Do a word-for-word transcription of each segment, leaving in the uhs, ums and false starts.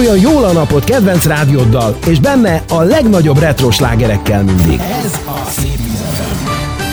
Induljon jól a napot kedvenc rádióddal, és benne a legnagyobb retro slágerekkel mindig. Ez a Szép Víz ef em.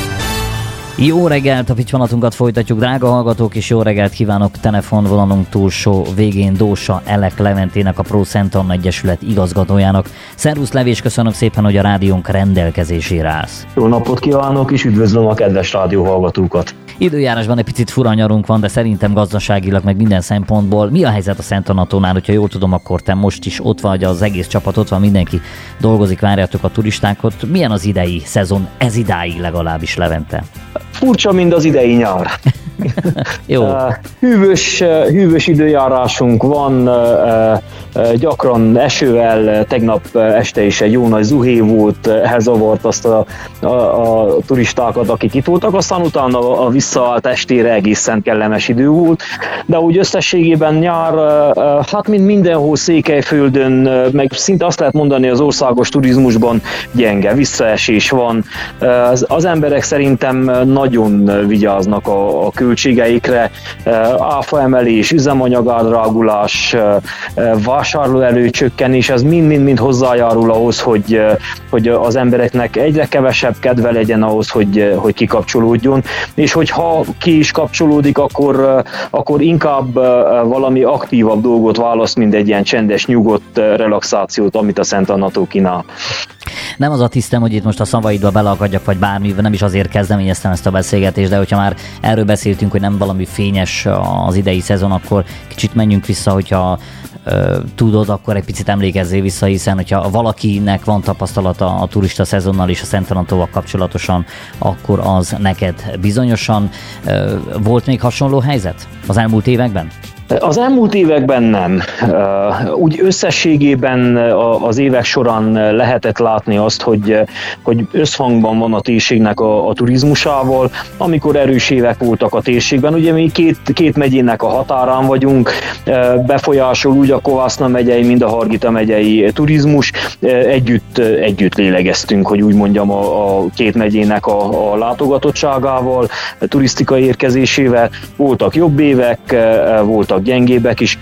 Jó reggelt, a picsvanatunkat folytatjuk, drága hallgatók, és jó reggelt kívánok telefonvonalunk túlsó végén Dósa Elek Leventének, a Pro Szent Anna Egyesület igazgatójának. Szervusz Levés, köszönöm szépen, hogy a rádiónk rendelkezésére állsz. Jó napot kívánok, és üdvözlöm a kedves rádióhallgatókat. Időjárásban egy picit fura nyarunk van, de szerintem gazdaságilag meg minden szempontból. Mi a helyzet a Szent Annatónál? Hogyha jól tudom, akkor te most is ott vagy, az egész csapat ott van, mindenki dolgozik, várjátok a turistákat. Milyen az idei szezon, ez idáig legalábbis, Levente? Furcsa, mint az idei nyár. Jó. Hűvös, hűvös időjárásunk van, gyakran esővel, tegnap este is egy jó nagy zuhé volt, elzavart azt a, a, a turistákat, akik itt voltak, aztán utána a visszaállt estére egészen kellemes idő volt, de úgy összességében nyár, hát mint mindenhol Székelyföldön, meg szinte azt lehet mondani, az országos turizmusban gyenge, visszaesés van. Az, az emberek szerintem nagyon vigyáznak a, a költségeikre, áfaemelés, üzemanyagádrágulás, vásárlóerő csökkenés, ez mind-mind hozzájárul ahhoz, hogy, hogy az embereknek egyre kevesebb kedve legyen ahhoz, hogy, hogy kikapcsolódjon, és hogyha ki is kapcsolódik, akkor, akkor inkább valami aktívabb dolgot választ, mint egy ilyen csendes, nyugodt relaxációt, amit a Szent Anna-tó kínál. Nem az a tisztem, hogy itt most a szavaidba beleakadjak, vagy bármi, nem is azért kezdeményeztem ezt a beszélgetést, de hogyha már erről beszéltünk, hogy nem valami fényes az idei szezon, akkor kicsit menjünk vissza, hogyha ö, tudod, akkor egy picit emlékezzél vissza, hiszen hogyha valakinek van tapasztalata a turista szezonnal és a Szent Annatóval kapcsolatosan, akkor az neked bizonyosan. Ö, volt még hasonló helyzet az elmúlt években? Az elmúlt években nem. Úgy összességében az évek során lehetett látni azt, hogy, hogy összhangban van a térségnek a, a turizmusával, amikor erős évek voltak a térségben. Ugye mi két, két megyének a határán vagyunk, befolyásol úgy a Kovászna megyei, mind a Hargita megyei turizmus. Együtt, együtt lélegeztünk, hogy úgy mondjam, a, a két megyének a, a látogatottságával, a turisztikai érkezésével. Voltak jobb évek, voltak gyengébbek is.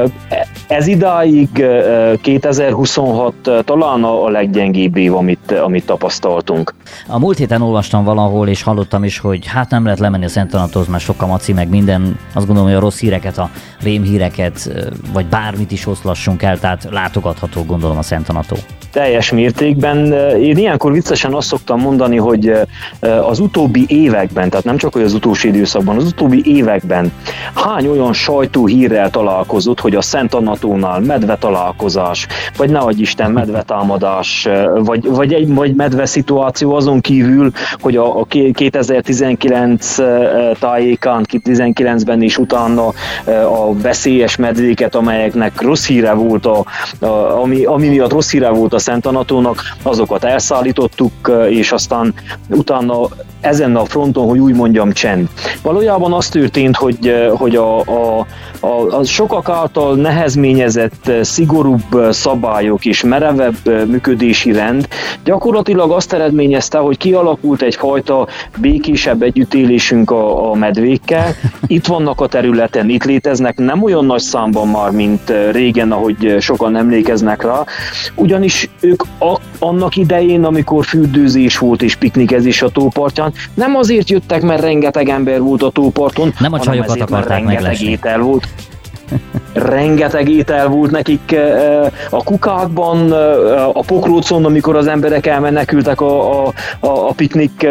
Ez idáig kétezer-huszonhat talán a leggyengébb év, amit, amit tapasztaltunk. A múlt héten olvastam valahol, és hallottam is, hogy hát nem lehet lemenni a Szent Annatóhoz, mert sok a maci, meg minden. Azt gondolom, hogy a rossz híreket, a rémhíreket, vagy bármit is oszlassunk el, tehát látogatható, gondolom, a Szent Anató. Teljes mértékben. Én ilyenkor viccesen azt szoktam mondani, hogy az utóbbi években, tehát nem csak hogy az utolsó időszakban, az utóbbi években hány olyan sajtóhírrel találkozott, hogy a Szent Annatónál medvetalálkozás, vagy nehogy Isten medvetámadás, vagy, vagy egy vagy medve szituáció, azon kívül, hogy a, a kétezer-tizenkilenc tájékán, tizenkilencben és utána a veszélyes medvéket, amelyeknek rossz híre volt, a, a, ami, ami miatt rossz híre volt a Szent Annatónak, azokat elszállítottuk, és aztán utána ezen a fronton, hogy úgy mondjam, csend. Valójában az történt, hogy, hogy a, a, a, a sokak által nehezményezett, szigorúbb szabályok és merevebb működési rend gyakorlatilag azt eredményezte, hogy kialakult egyfajta békésebb együttélésünk a, a medvékkel. Itt vannak a területen, itt léteznek, nem olyan nagy számban már, mint régen, ahogy sokan emlékeznek rá, ugyanis ők a, annak idején, amikor fürdőzés volt és piknikezés a tópartján, nem azért jöttek, mert rengeteg ember volt a tóparton, nem a csajokat akarták meglesni. Étel volt. Rengeteg étel volt nekik a kukákban, a pokrócon, amikor az emberek elmenekültek a, a, a piknik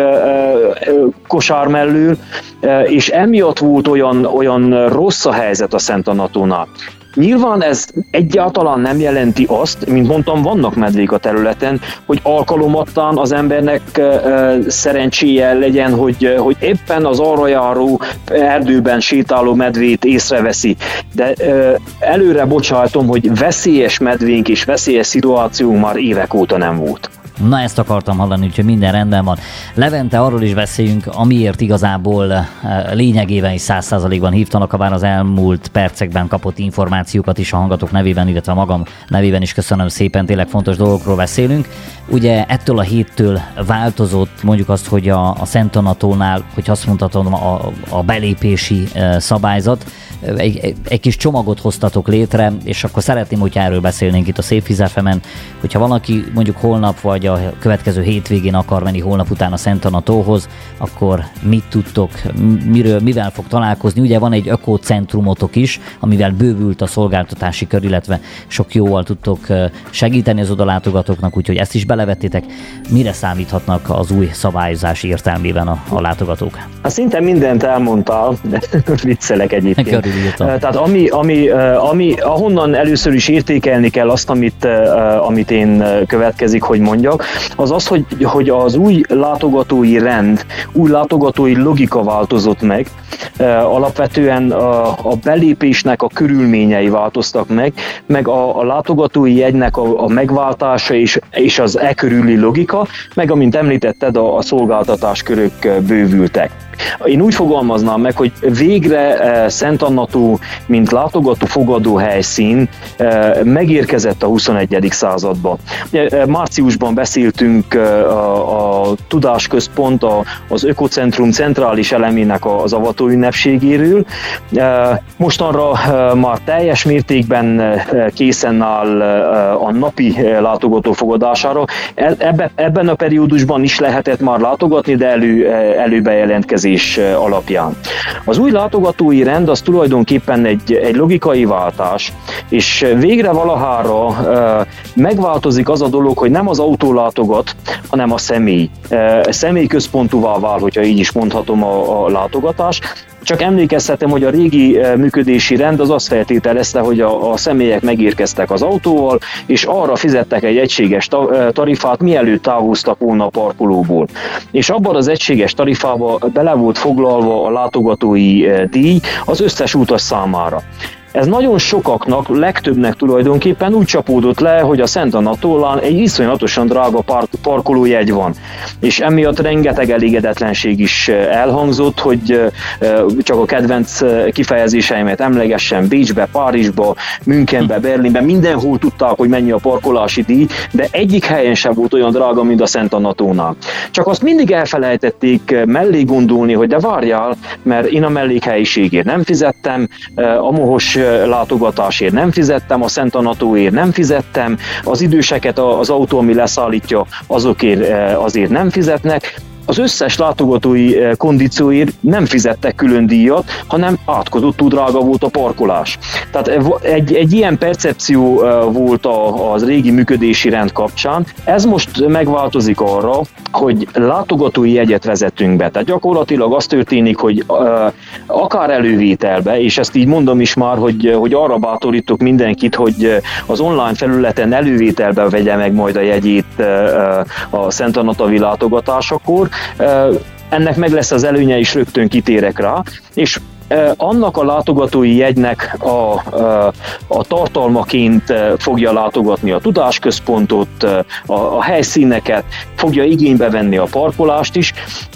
kosár mellől, és emiatt volt olyan, olyan rossz a helyzet a Szent Annatónál. Nyilván ez egyáltalán nem jelenti azt, mint mondtam, vannak medvék a területen, hogy alkalomattán az embernek uh, szerencséje legyen, hogy, hogy éppen az arra járó erdőben sétáló medvét észreveszi. De uh, előre bocsátom, hogy veszélyes medvénk és veszélyes szituációnk már évek óta nem volt. Na, ezt akartam hallani, úgyhogy minden rendben van. Levente, arról is beszéljünk, amiért igazából lényegében is száz százalékban hívtanak, ha bár az elmúlt percekben kapott információkat is a hallgatók nevében, illetve a magam nevében is köszönöm szépen, tényleg fontos dolgokról beszélünk. Ugye ettől a héttől változott mondjuk azt, hogy a, a Szent Annatónál, hogy azt mondhatom, a, a belépési szabályzat, egy, egy kis csomagot hoztatok létre, és akkor szeretném, hogyha erről beszélnénk itt a Szép Víz ef emen, hogyha valaki mondjuk holnap vagy a következő hétvégén akar menni holnap után a Szent Anna tóhoz, akkor mit tudtok, miről, mivel fog találkozni? Ugye van egy ökocentrumotok is, amivel bővült a szolgáltatási kör, illetve sok jóval tudtok segíteni az odalátogatóknak, úgyhogy ezt is belevettétek. Mire számíthatnak az új szabályozás értelmében a, a látogatók? Hát szinte mindent elmondtál, viccelek egyébként. Tehát ami, ami, ami, ahonnan először is értékelni kell azt, amit, amit én következik, hogy mondjak, az az, hogy, hogy az új látogatói rend, új látogatói logika változott meg. Alapvetően a, a belépésnek a körülményei változtak meg, meg a, a látogatói jegynek a, a megváltása és, és az e körüli logika, meg amint említetted, a, a szolgáltatáskörök bővültek. Én úgy fogalmaznám meg, hogy végre Szent Anna tó, mint látogató fogadó helyszín megérkezett a huszonegyedik századba. Márciusban beszéltünk a, a Tudásközpont, a, az Ökocentrum centrális elemének az avató ünnepségéről. Mostanra már teljes mértékben készen áll a napi látogató fogadására. Ebben a periódusban is lehetett már látogatni, de elő, előbejelentkezés alapján. Az új látogatói rend az tulajdonképpen egy, egy logikai váltás, és végre valahára uh, megváltozik az a dolog, hogy nem az autó látogat, hanem a személy. Uh, személyközpontúvá vál, hogyha így is mondhatom a, a látogatás. Csak emlékeztetem, hogy a régi működési rend az azt feltételezte, hogy a, a személyek megérkeztek az autóval, és arra fizettek egy egységes tarifát, mielőtt távoztak volna a parkolóból. És abban az egységes tarifába bele volt foglalva a látogatói díj az összes utas számára. Ez nagyon sokaknak, legtöbbnek tulajdonképpen úgy csapódott le, hogy a Szent Anna tollán egy iszonyatosan drága parkolójegy van. És emiatt rengeteg elégedetlenség is elhangzott, hogy csak a kedvenc kifejezéseimet emlegessen, Bécsbe, Párizsba, Münchenbe, Berlinbe, mindenhol tudták, hogy mennyi a parkolási díj, de egyik helyen sem volt olyan drága, mint a Szent Anna tónál. Csak azt mindig elfelejtették mellé gondolni, hogy de várjál, mert én a mellékhelyiségért nem fizettem, a mohos látogatásért nem fizettem, a Szent Anna tóért nem fizettem, az időseket az autó, ami leszállítja, azokért azért nem fizetnek. Az összes látogatói kondícióért nem fizettek külön díjat, hanem átkozottú drága volt a parkolás. Tehát egy, egy ilyen percepció volt az régi működési rend kapcsán. Ez most megváltozik arra, hogy látogatói jegyet vezetünk be. Tehát gyakorlatilag az történik, hogy akár elővételbe, és ezt így mondom is már, hogy, hogy arra bátorítok mindenkit, hogy az online felületen elővételbe vegye meg majd a jegyét a Szent Anna tavi látogatásakor. Ennek meg lesz az előnye, is rögtön kitérek rá, és annak a látogatói jegynek a, a, a tartalmaként fogja látogatni a tudásközpontot, a, a helyszíneket, fogja igénybe venni a parkolást is,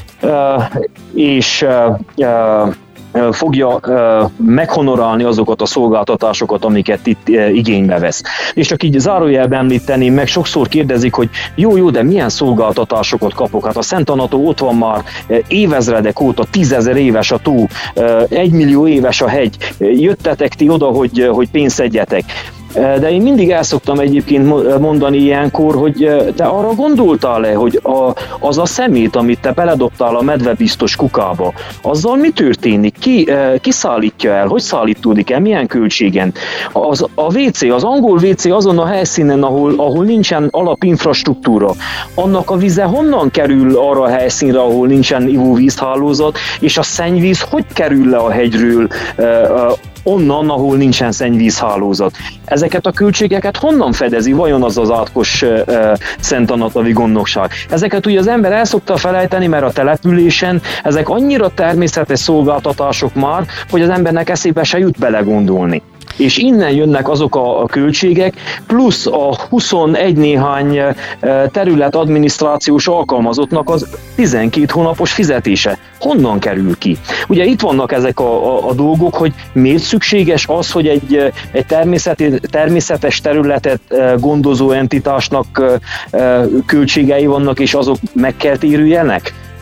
és fogja uh, meghonorálni azokat a szolgáltatásokat, amiket itt uh, igénybe vesz. És csak így zárójelben említeném meg, sokszor kérdezik, hogy jó, jó, de milyen szolgáltatásokat kapok? Hát a Szent Anna tó ott van már uh, évezredek óta, tízezer éves a tó, uh, egymillió éves a hegy, jöttetek ti oda, hogy, hogy pénzt szedjetek. De én mindig el szoktam egyébként mondani ilyenkor, hogy te arra gondoltál-e, hogy a, az a szemét, amit te beledobtál a medvebiztos kukába, azzal mi történik? Ki, ki szállítja el? Hogy szállítódik el? Milyen költségen? Az, a vé cé, az angol vé cé azon a helyszínen, ahol, ahol nincsen alapinfrastruktúra, annak a vize honnan kerül arra a helyszínre, ahol nincsen ivóvízhálózat, és a szennyvíz hogy kerül le a hegyről, onnan, ahol nincsen szennyvízhálózat. Ezeket a költségeket honnan fedezi vajon az az átkos uh, Szent Anna tavi gondnokság? Ezeket ugye az ember el szokta felejteni, mert a településen ezek annyira természetes szolgáltatások már, hogy az embernek eszébe se jut belegondolni. És innen jönnek azok a költségek, plusz a huszonegy néhány terület adminisztrációs alkalmazottnak az tizenkét hónapos fizetése. Honnan kerül ki? Ugye itt vannak ezek a, a, a dolgok, hogy miért szükséges az, hogy egy, egy természetes területet gondozó entitásnak költségei vannak, és azok meg kell térüljenek?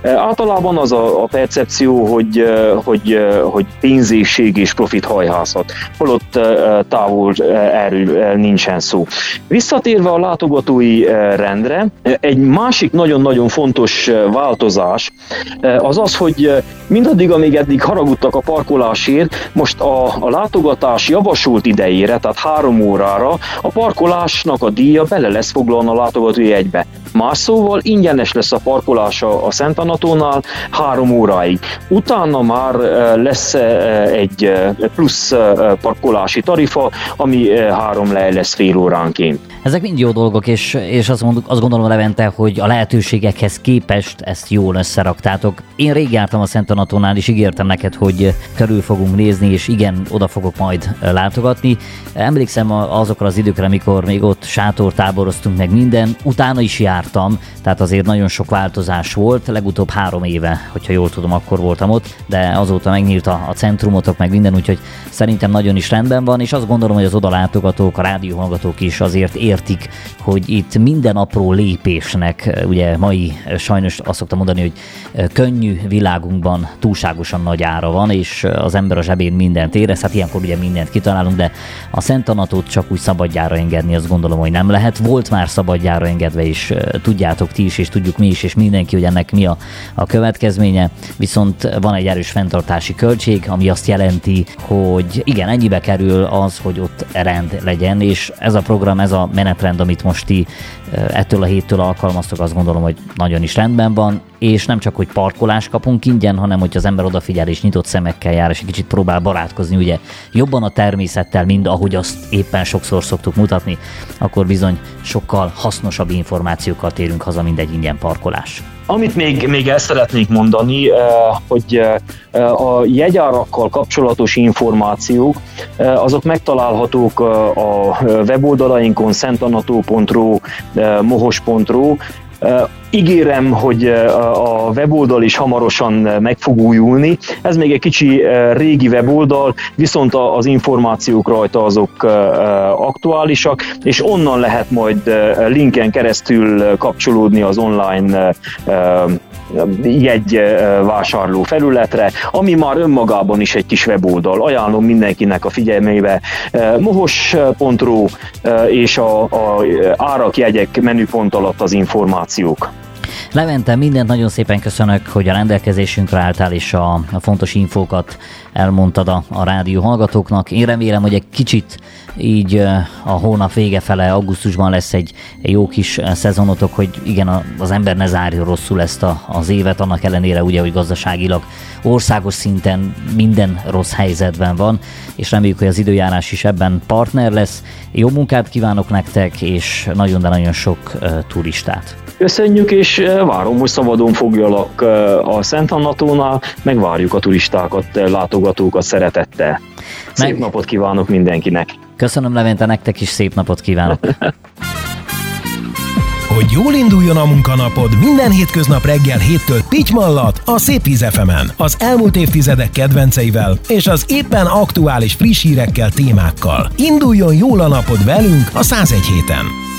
Általában az a, a percepció, hogy, hogy, hogy pénzésség és profit hajhászat, holott távol erről nincsen szó. Visszatérve a látogatói rendre, egy másik nagyon-nagyon fontos változás az az, hogy mindaddig, amíg eddig haragudtak a parkolásért, most a, a látogatás javasolt idejére, tehát három órára a parkolásnak a díja bele lesz foglalva a látogatói jegybe. Más szóval ingyenes lesz a parkolás a Szent Anatónál három óráig. Utána már lesz egy plusz parkolási tarifa, ami három lej lesz fél óránként. Ezek mind jó dolgok, és, és azt, mond, azt gondolom, Levente, hogy a lehetőségekhez képest ezt jól összeraktátok. Én rég jártam a Szent Anatónál, és ígértem neked, hogy körül fogunk nézni, és igen, oda fogok majd látogatni. Emlékszem azokra az időkre, amikor még ott sátortáboroztunk meg minden, utána is jártam, tehát azért nagyon sok változás volt, legutóbb három éve, hogyha jól tudom, akkor voltam ott, de azóta megnyílt a, a centrumotok, meg minden, úgyhogy szerintem nagyon is rendben van, és azt gondolom, hogy az odalátogatók, a rádióhallgatók is azért értik, hogy itt minden apró lépésnek, ugye mai sajnos azt szoktam mondani, hogy könnyű világunkban túlságosan nagy ára van, és az ember a zsebén mindent érez, hát ilyenkor ugye mindent kitalálunk, de a Szent Anatót csak úgy szabadjára engedni, azt gondolom, hogy nem lehet. Volt már szabadjára engedve, és tudjátok ti is, és tudjuk mi is, és mindenki, hogy ennek mi a, a következménye, viszont van egy erős fenntartási költség, ami azt jelenti, hogy igen, ennyibe kerül az, hogy ott rend legyen, és ez a program, ez a menetrend, amit most ti ettől a héttől alkalmaztok, azt gondolom, hogy nagyon is rendben van, és nem csak, hogy parkolást kapunk ingyen, hanem hogy az ember odafigyel és nyitott szemekkel jár, és egy kicsit próbál barátkozni, ugye jobban a természettel, mind ahogy azt éppen sokszor szoktuk mutatni, akkor bizony sokkal hasznosabb információkkal térünk haza, mint egy ingyen parkolás. Amit még, még el szeretnék mondani, hogy a jegyárakkal kapcsolatos információk, azok megtalálhatók a weboldalainkon szentanató pont ru, mohos pont ru. Ígérem, hogy a weboldal is hamarosan meg fog újulni. Ez még egy kicsi régi weboldal, viszont az információk rajta azok aktuálisak, és onnan lehet majd linken keresztül kapcsolódni az online jegyvásárló felületre, ami már önmagában is egy kis weboldal. Ajánlom mindenkinek a figyelmébe mohos pont ru és a, a árak, jegyek menüpont alatt az információk. Levente, mindent nagyon szépen köszönök, hogy a rendelkezésünkre álltál, és a, a fontos infókat elmondtad a, a rádió hallgatóknak. Én remélem, hogy egy kicsit így a hónap vége fele, augusztusban lesz egy, egy jó kis szezonotok, hogy igen, az ember ne zárja rosszul ezt a, az évet, annak ellenére ugye, hogy gazdaságilag országos szinten minden rossz helyzetben van, és reméljük, hogy az időjárás is ebben partner lesz. Jó munkát kívánok nektek, és nagyon, de nagyon sok uh, turistát. Köszönjük, és várom, hogy szabadon fogjalak a Szent Anatónál, megvárjuk a turistákat, látogatókat szeretettel. Szép Meg... napot kívánok mindenkinek! Köszönöm, Levente, nektek is szép napot kívánok! Hogy jól induljon a munkanapod, minden hétköznap reggel héttől Pitymallat a Szép Víz ef emen, az elmúlt évtizedek kedvenceivel és az éppen aktuális friss hírekkel, témákkal. Induljon jól a napod velünk a száz egy héten!